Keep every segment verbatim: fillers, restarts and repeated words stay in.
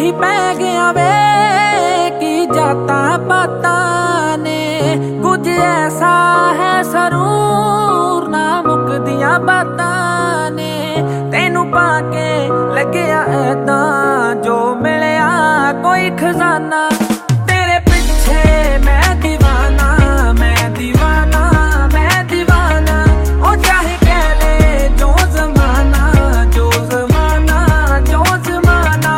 ही पै गया वे की जाता पाता ने, कुछ ऐसा है सरूर ना मुकदियां बातां ने। तेनू पाके लग्या ऐदा जो मिलया कोई खजाना, तेरे पिछे मैं दीवाना मैं दीवाना मैं दीवाना। ओ चाहे कह ले जो जमाना जो जमाना जो जमाना।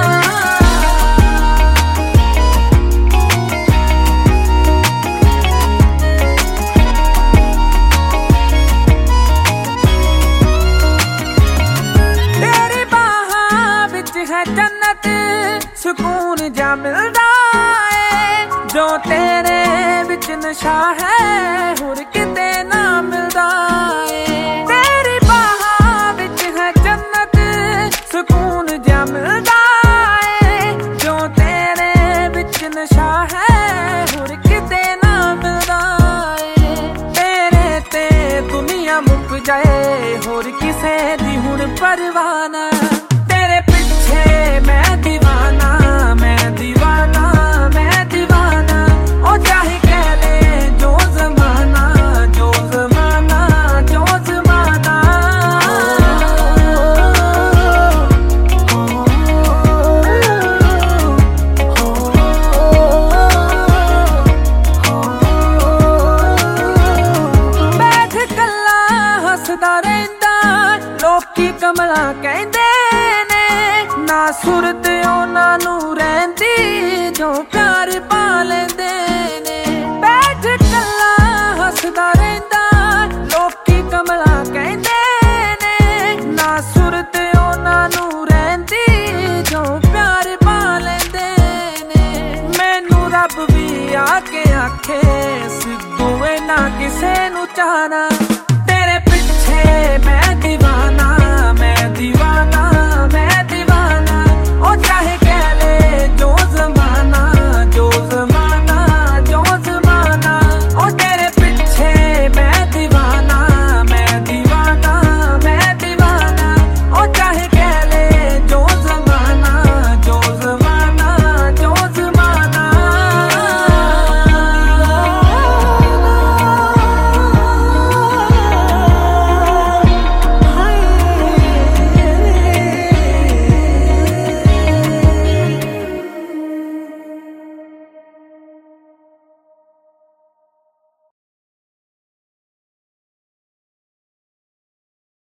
तेरी बाहां विच है जन्नत सुकून जा मिलदा है, जो तेरे विच नशा है होर किते ना मिलदा है। तेरी बाहां विच है जन्नत सुकून जा मिलदा है, जो तेरे विच नशा है होर किते ना मिलदा है। तेरे ते दुनिया मुक जाए होर किसे दी हुण परवाह ना, तेरे पिछे मैं दीवाना मैं दीवाना मैं दीवाना। ओ चाहे कह ले जो जमाना जो जमाना जो जमाना। बैठ कल्ला हसदा रहिंदा लोकी कमला कहंदे ने, ना सुरत उन्हां नूं रहिंदी जो प्यार पा लैंदे ने। बैठ कल्ला हसदा रहिंदा लोकी कमला कहंदे ने, ना सुरत उन्हां नूं रहिंदी जो प्यार पा लैंदे ने। मैनू रब भी आके आखे सिद्धू ना किसे नूं चाहना।